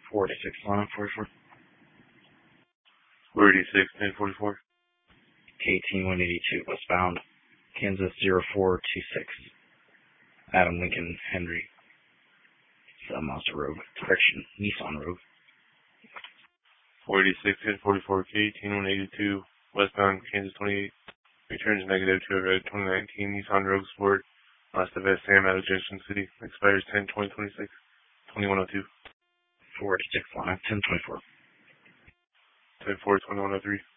486 line 44. 486, 1044. K18 182 westbound, Kansas 0426. Adam Lincoln Henry. Monster Road. Correction, Nissan Road. 486, 1044, K18 182 westbound, Kansas 28. Returns negative to a red 2019 Nissan Rogue Sport. Last of Sam out of Junction City. Expires 10/20/26. 2102. 486 line 1024. 10/4/2103.